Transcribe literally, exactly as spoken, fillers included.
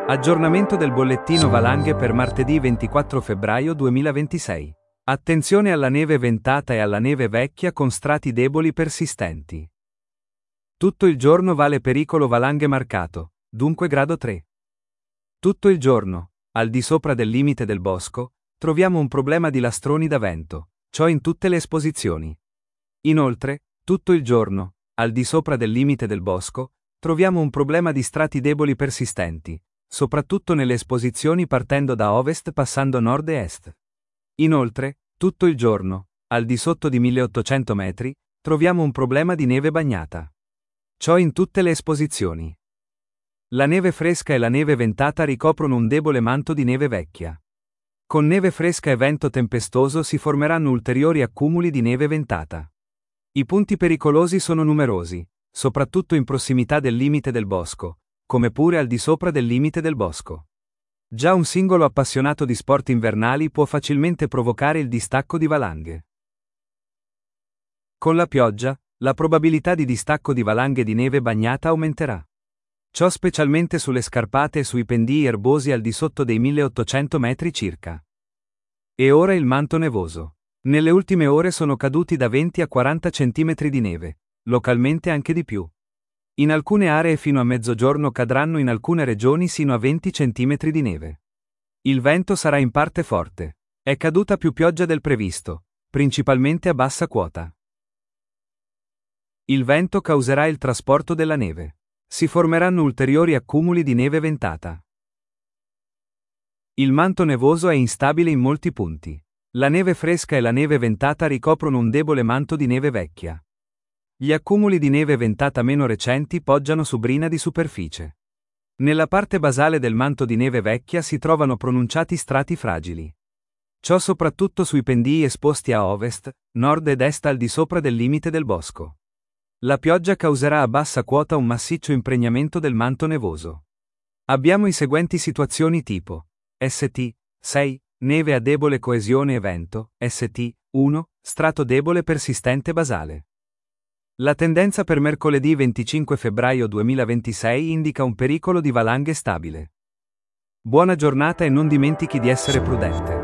Aggiornamento del bollettino valanghe per martedì ventiquattro febbraio duemilaventisei. Attenzione alla neve ventata e alla neve vecchia con strati deboli persistenti. Tutto il giorno vale pericolo valanghe marcato, dunque grado tre. Tutto il giorno, al di sopra del limite del bosco, troviamo un problema di lastroni da vento, ciò in tutte le esposizioni. Inoltre, tutto il giorno, al di sopra del limite del bosco, troviamo un problema di strati deboli persistenti, soprattutto nelle esposizioni partendo da ovest passando nord e est. Inoltre, tutto il giorno, al di sotto di milleottocento metri, troviamo un problema di neve bagnata. Ciò in tutte le esposizioni. La neve fresca e la neve ventata ricoprono un debole manto di neve vecchia. Con neve fresca e vento tempestoso si formeranno ulteriori accumuli di neve ventata. I punti pericolosi sono numerosi, soprattutto in prossimità del limite del bosco, come pure al di sopra del limite del bosco. Già un singolo appassionato di sport invernali può facilmente provocare il distacco di valanghe. Con la pioggia, la probabilità di distacco di valanghe di neve bagnata aumenterà. Ciò specialmente sulle scarpate e sui pendii erbosi al di sotto dei milleottocento metri circa. E ora il manto nevoso. Nelle ultime ore sono caduti da venti a quaranta centimetri di neve, localmente anche di più. In alcune aree fino a mezzogiorno cadranno in alcune regioni sino a venti centimetri di neve. Il vento sarà in parte forte. È caduta più pioggia del previsto, principalmente a bassa quota. Il vento causerà il trasporto della neve. Si formeranno ulteriori accumuli di neve ventata. Il manto nevoso è instabile in molti punti. La neve fresca e la neve ventata ricoprono un debole manto di neve vecchia. Gli accumuli di neve ventata meno recenti poggiano su brina di superficie. Nella parte basale del manto di neve vecchia si trovano pronunciati strati fragili. Ciò soprattutto sui pendii esposti a ovest, nord ed est al di sopra del limite del bosco. La pioggia causerà a bassa quota un massiccio impregnamento del manto nevoso. Abbiamo i seguenti situazioni tipo: S T sei, neve a debole coesione e vento, S T uno, strato debole persistente basale. La tendenza per mercoledì venticinque febbraio duemilaventisei indica un pericolo di valanghe stabile. Buona giornata e non dimentichi di essere prudente.